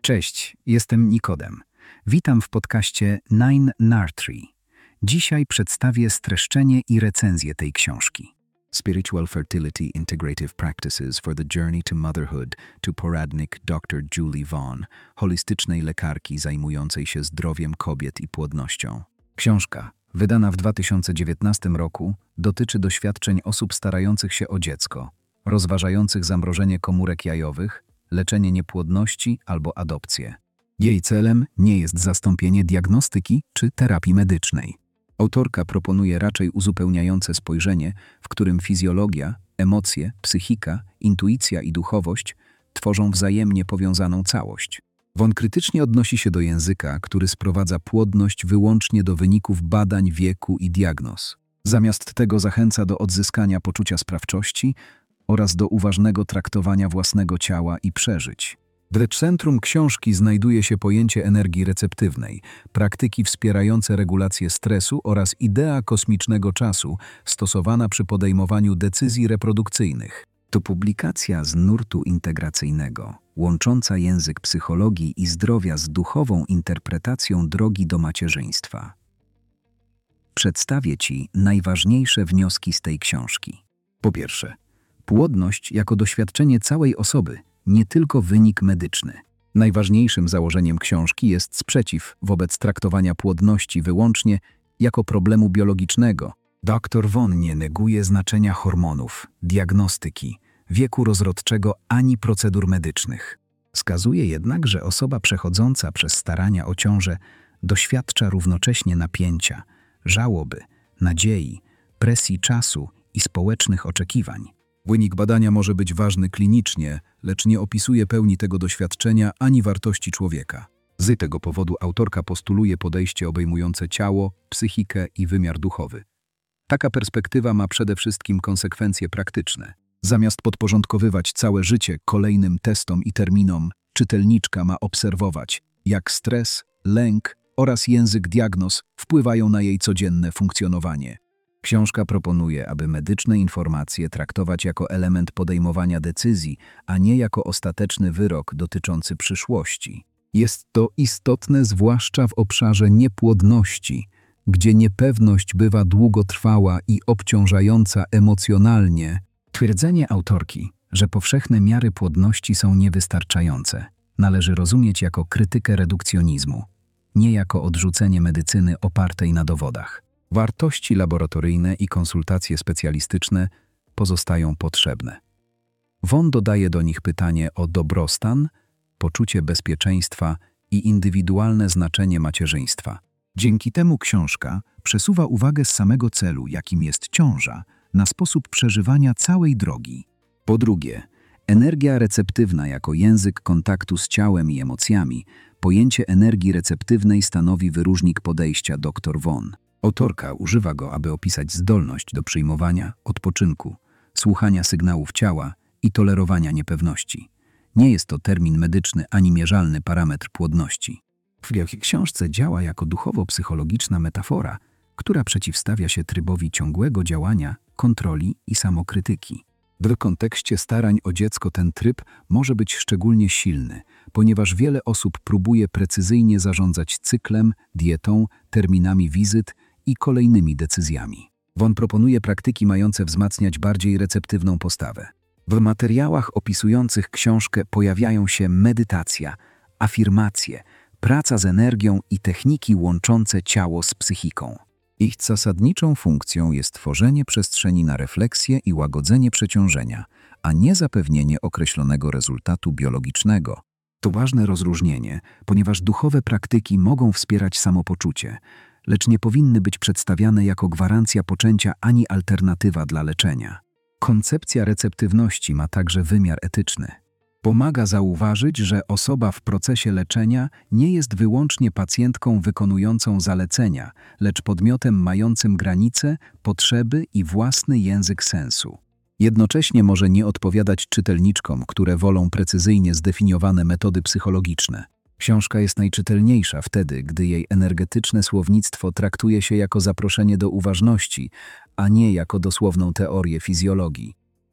Cześć, jestem Nikodem. Witam w podcaście Nine Nartree. Dzisiaj przedstawię streszczenie i recenzję tej książki. Spiritual Fertility Integrative Practices for the Journey to Motherhood to poradnik dr Julie Vaughn, holistycznej lekarki zajmującej się zdrowiem kobiet i płodnością. Książka, wydana w 2019 roku, dotyczy doświadczeń osób starających się o dziecko, rozważających zamrożenie komórek jajowych, leczenie niepłodności albo adopcję. Jej celem nie jest zastąpienie diagnostyki czy terapii medycznej. Autorka proponuje raczej uzupełniające spojrzenie, w którym fizjologia, emocje, psychika, intuicja i duchowość tworzą wzajemnie powiązaną całość. Vaughn krytycznie odnosi się do języka, który sprowadza płodność wyłącznie do wyników badań wieku i diagnoz. Zamiast tego zachęca do odzyskania poczucia sprawczości oraz do uważnego traktowania własnego ciała i przeżyć. W centrum książki znajduje się pojęcie energii receptywnej, praktyki wspierające regulację stresu oraz idea kosmicznego czasu stosowana przy podejmowaniu decyzji reprodukcyjnych. To publikacja z nurtu integracyjnego, łącząca język psychologii i zdrowia z duchową interpretacją drogi do macierzyństwa. Przedstawię Ci najważniejsze wnioski z tej książki. Po pierwsze, płodność jako doświadczenie całej osoby, nie tylko wynik medyczny. Najważniejszym założeniem książki jest sprzeciw wobec traktowania płodności wyłącznie jako problemu biologicznego. Dr Vaughn nie neguje znaczenia hormonów, diagnostyki, wieku rozrodczego ani procedur medycznych. Wskazuje jednak, że osoba przechodząca przez starania o ciążę doświadcza równocześnie napięcia, żałoby, nadziei, presji czasu i społecznych oczekiwań. Wynik badania może być ważny klinicznie, lecz nie opisuje pełni tego doświadczenia ani wartości człowieka. Z tego powodu autorka postuluje podejście obejmujące ciało, psychikę i wymiar duchowy. Taka perspektywa ma przede wszystkim konsekwencje praktyczne. Zamiast podporządkowywać całe życie kolejnym testom i terminom, czytelniczka ma obserwować, jak stres, lęk oraz język diagnoz wpływają na jej codzienne funkcjonowanie. Książka proponuje, aby medyczne informacje traktować jako element podejmowania decyzji, a nie jako ostateczny wyrok dotyczący przyszłości. Jest to istotne zwłaszcza w obszarze niepłodności, gdzie niepewność bywa długotrwała i obciążająca emocjonalnie. Twierdzenie autorki, że powszechne miary płodności są niewystarczające, należy rozumieć jako krytykę redukcjonizmu, nie jako odrzucenie medycyny opartej na dowodach. Wartości laboratoryjne i konsultacje specjalistyczne pozostają potrzebne. Vaughn dodaje do nich pytanie o dobrostan, poczucie bezpieczeństwa i indywidualne znaczenie macierzyństwa. Dzięki temu książka przesuwa uwagę z samego celu, jakim jest ciąża, na sposób przeżywania całej drogi. Po drugie, energia receptywna jako język kontaktu z ciałem i emocjami. Pojęcie energii receptywnej stanowi wyróżnik podejścia dr Vaughn. Autorka używa go, aby opisać zdolność do przyjmowania, odpoczynku, słuchania sygnałów ciała i tolerowania niepewności. Nie jest to termin medyczny ani mierzalny parametr płodności. W książce działa jako duchowo-psychologiczna metafora, która przeciwstawia się trybowi ciągłego działania, kontroli i samokrytyki. W kontekście starań o dziecko ten tryb może być szczególnie silny, ponieważ wiele osób próbuje precyzyjnie zarządzać cyklem, dietą, terminami wizyt i kolejnymi decyzjami. Vaughn proponuje praktyki mające wzmacniać bardziej receptywną postawę. W materiałach opisujących książkę pojawiają się medytacja, afirmacje, praca z energią i techniki łączące ciało z psychiką. Ich zasadniczą funkcją jest tworzenie przestrzeni na refleksję i łagodzenie przeciążenia, a nie zapewnienie określonego rezultatu biologicznego. To ważne rozróżnienie, ponieważ duchowe praktyki mogą wspierać samopoczucie, lecz nie powinny być przedstawiane jako gwarancja poczęcia ani alternatywa dla leczenia. Koncepcja receptywności ma także wymiar etyczny. Pomaga zauważyć, że osoba w procesie leczenia nie jest wyłącznie pacjentką wykonującą zalecenia, lecz podmiotem mającym granice, potrzeby i własny język sensu. Jednocześnie może nie odpowiadać czytelniczkom, które wolą precyzyjnie zdefiniowane metody psychologiczne. Książka jest najczytelniejsza wtedy, gdy jej energetyczne słownictwo traktuje się jako zaproszenie do uważności, a nie jako dosłowną teorię fizjologii.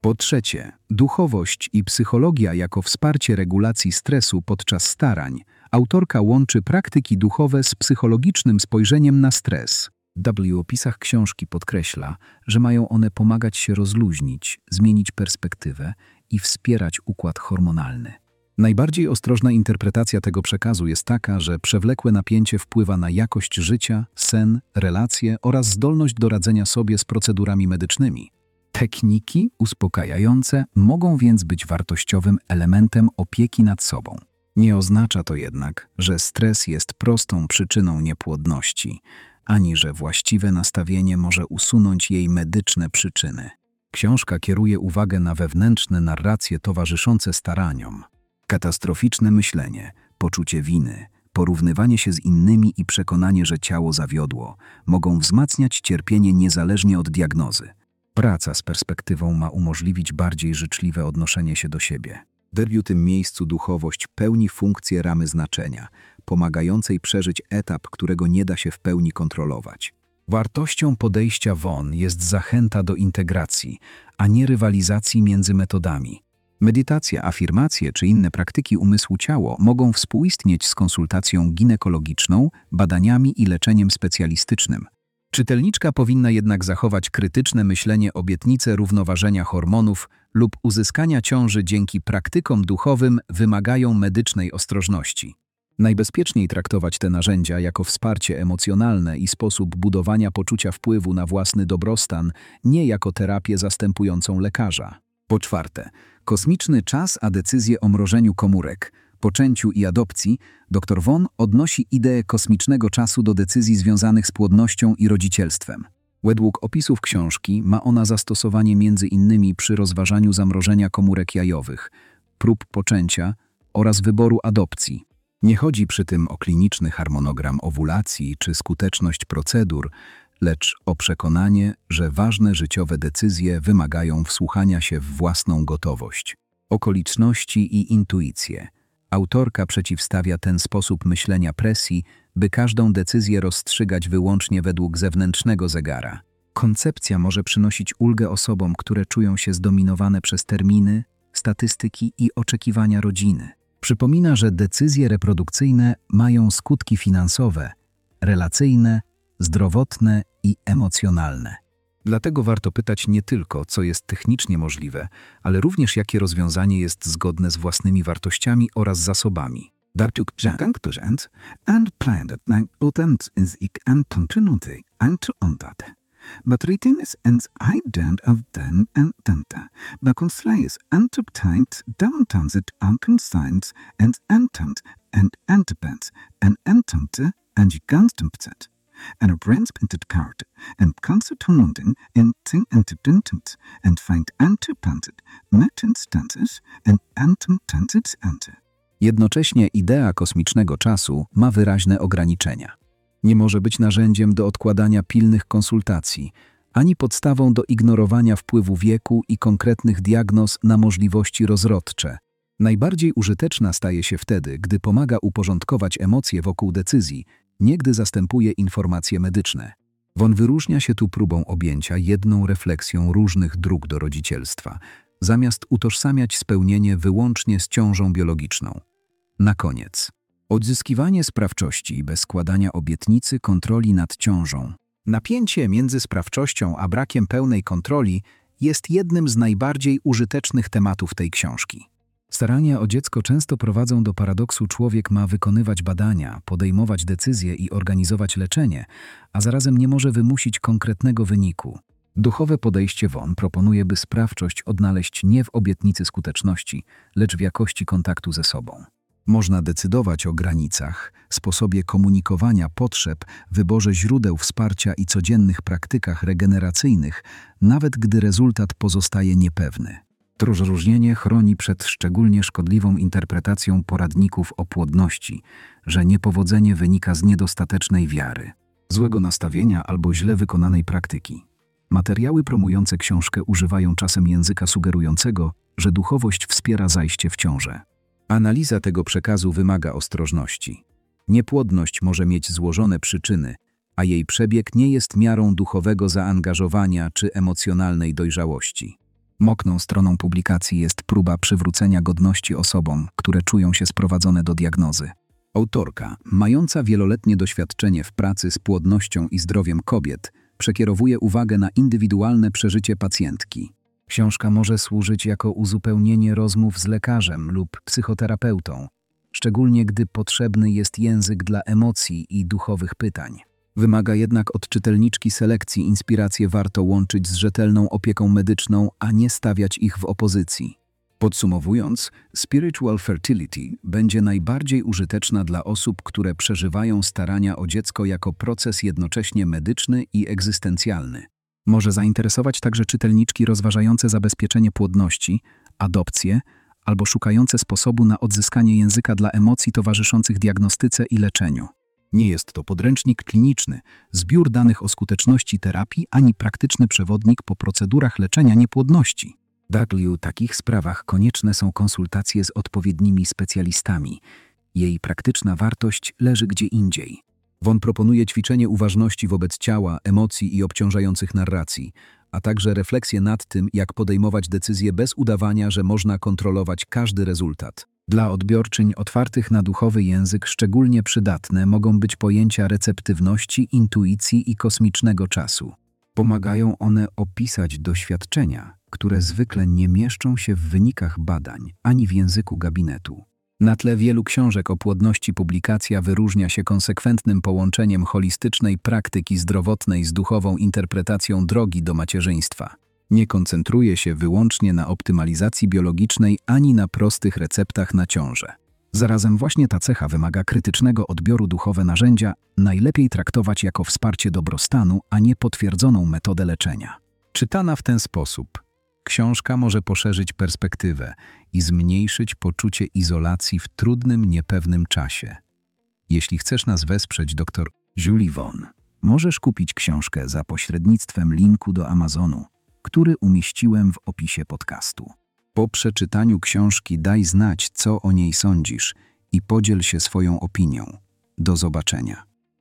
Po trzecie, duchowość i psychologia jako wsparcie regulacji stresu podczas starań. Autorka łączy praktyki duchowe z psychologicznym spojrzeniem na stres. W opisach książki podkreśla, że mają one pomagać się rozluźnić, zmienić perspektywę i wspierać układ hormonalny. Najbardziej ostrożna interpretacja tego przekazu jest taka, że przewlekłe napięcie wpływa na jakość życia, sen, relacje oraz zdolność do radzenia sobie z procedurami medycznymi. Techniki uspokajające mogą więc być wartościowym elementem opieki nad sobą. Nie oznacza to jednak, że stres jest prostą przyczyną niepłodności, ani że właściwe nastawienie może usunąć jej medyczne przyczyny. Książka kieruje uwagę na wewnętrzne narracje towarzyszące staraniom. Katastroficzne myślenie, poczucie winy, porównywanie się z innymi i przekonanie, że ciało zawiodło, mogą wzmacniać cierpienie niezależnie od diagnozy. Praca z perspektywą ma umożliwić bardziej życzliwe odnoszenie się do siebie. W tym miejscu duchowość pełni funkcję ramy znaczenia, pomagającej przeżyć etap, którego nie da się w pełni kontrolować. Wartością podejścia Von jest zachęta do integracji, a nie rywalizacji między metodami. Medytacja, afirmacje czy inne praktyki umysłu-ciało mogą współistnieć z konsultacją ginekologiczną, badaniami i leczeniem specjalistycznym. Czytelniczka powinna jednak zachować krytyczne myślenie o obietnice równoważenia hormonów lub uzyskania ciąży dzięki praktykom duchowym wymagają medycznej ostrożności. Najbezpieczniej traktować te narzędzia jako wsparcie emocjonalne i sposób budowania poczucia wpływu na własny dobrostan, nie jako terapię zastępującą lekarza. Po czwarte, kosmiczny czas a decyzje o mrożeniu komórek, poczęciu i adopcji. Dr Von odnosi ideę kosmicznego czasu do decyzji związanych z płodnością i rodzicielstwem. Według opisów książki ma ona zastosowanie m.in. przy rozważaniu zamrożenia komórek jajowych, prób poczęcia oraz wyboru adopcji. Nie chodzi przy tym o kliniczny harmonogram owulacji czy skuteczność procedur, lecz o przekonanie, że ważne życiowe decyzje wymagają wsłuchania się w własną gotowość, okoliczności i intuicję. Autorka przeciwstawia ten sposób myślenia presji, by każdą decyzję rozstrzygać wyłącznie według zewnętrznego zegara. Koncepcja może przynosić ulgę osobom, które czują się zdominowane przez terminy, statystyki i oczekiwania rodziny. Przypomina, że decyzje reprodukcyjne mają skutki finansowe, relacyjne, zdrowotne i emocjonalne. Dlatego warto pytać nie tylko, co jest technicznie możliwe, ale również jakie rozwiązanie jest zgodne z własnymi wartościami oraz zasobami. Betreten ens eident av den en tente, bakonsleis entupteit downtansit ankensteins en entepent en entente en giganstumpzet. En op renspinted kaart en concertonunding en ting entupdintumt en find entupanted metinstances en entumtansit ente. Jednocześnie idea kosmicznego czasu ma wyraźne ograniczenia. Nie może być narzędziem do odkładania pilnych konsultacji, ani podstawą do ignorowania wpływu wieku i konkretnych diagnoz na możliwości rozrodcze. Najbardziej użyteczna staje się wtedy, gdy pomaga uporządkować emocje wokół decyzji, nie gdy zastępuje informacje medyczne. Von wyróżnia się tu próbą objęcia jedną refleksją różnych dróg do rodzicielstwa, zamiast utożsamiać spełnienie wyłącznie z ciążą biologiczną. Na koniec. Odzyskiwanie sprawczości bez składania obietnicy kontroli nad ciążą. Napięcie między sprawczością a brakiem pełnej kontroli jest jednym z najbardziej użytecznych tematów tej książki. Starania o dziecko często prowadzą do paradoksu: człowiek ma wykonywać badania, podejmować decyzje i organizować leczenie, a zarazem nie może wymusić konkretnego wyniku. Duchowe podejście Von proponuje, by sprawczość odnaleźć nie w obietnicy skuteczności, lecz w jakości kontaktu ze sobą. Można decydować o granicach, sposobie komunikowania potrzeb, wyborze źródeł wsparcia i codziennych praktykach regeneracyjnych, nawet gdy rezultat pozostaje niepewny. To rozróżnienie chroni przed szczególnie szkodliwą interpretacją poradników o płodności, że niepowodzenie wynika z niedostatecznej wiary, złego nastawienia albo źle wykonanej praktyki. Materiały promujące książkę używają czasem języka sugerującego, że duchowość wspiera zajście w ciążę. Analiza tego przekazu wymaga ostrożności. Niepłodność może mieć złożone przyczyny, a jej przebieg nie jest miarą duchowego zaangażowania czy emocjonalnej dojrzałości. Mocną stroną publikacji jest próba przywrócenia godności osobom, które czują się sprowadzone do diagnozy. Autorka, mająca wieloletnie doświadczenie w pracy z płodnością i zdrowiem kobiet, przekierowuje uwagę na indywidualne przeżycie pacjentki. Książka może służyć jako uzupełnienie rozmów z lekarzem lub psychoterapeutą, szczególnie gdy potrzebny jest język dla emocji i duchowych pytań. Wymaga jednak od czytelniczki selekcji. Inspiracje warto łączyć z rzetelną opieką medyczną, a nie stawiać ich w opozycji. Podsumowując, Spiritual Fertility będzie najbardziej użyteczna dla osób, które przeżywają starania o dziecko jako proces jednocześnie medyczny i egzystencjalny. Może zainteresować także czytelniczki rozważające zabezpieczenie płodności, adopcję albo szukające sposobu na odzyskanie języka dla emocji towarzyszących diagnostyce i leczeniu. Nie jest to podręcznik kliniczny, zbiór danych o skuteczności terapii ani praktyczny przewodnik po procedurach leczenia niepłodności. W takich sprawach konieczne są konsultacje z odpowiednimi specjalistami. Jej praktyczna wartość leży gdzie indziej. Von proponuje ćwiczenie uważności wobec ciała, emocji i obciążających narracji, a także refleksję nad tym, jak podejmować decyzje bez udawania, że można kontrolować każdy rezultat. Dla odbiorczyń otwartych na duchowy język szczególnie przydatne mogą być pojęcia receptywności, intuicji i kosmicznego czasu. Pomagają one opisać doświadczenia, które zwykle nie mieszczą się w wynikach badań ani w języku gabinetu. Na tle wielu książek o płodności publikacja wyróżnia się konsekwentnym połączeniem holistycznej praktyki zdrowotnej z duchową interpretacją drogi do macierzyństwa. Nie koncentruje się wyłącznie na optymalizacji biologicznej ani na prostych receptach na ciążę. Zarazem właśnie ta cecha wymaga krytycznego odbioru. Duchowe narzędzia najlepiej traktować jako wsparcie dobrostanu, a nie potwierdzoną metodę leczenia. Czytana w ten sposób, książka może poszerzyć perspektywę i zmniejszyć poczucie izolacji w trudnym, niepewnym czasie. Jeśli chcesz nas wesprzeć, dr Julie Vaughn, możesz kupić książkę za pośrednictwem linku do Amazonu, który umieściłem w opisie podcastu. Po przeczytaniu książki daj znać, co o niej sądzisz i podziel się swoją opinią. Do zobaczenia.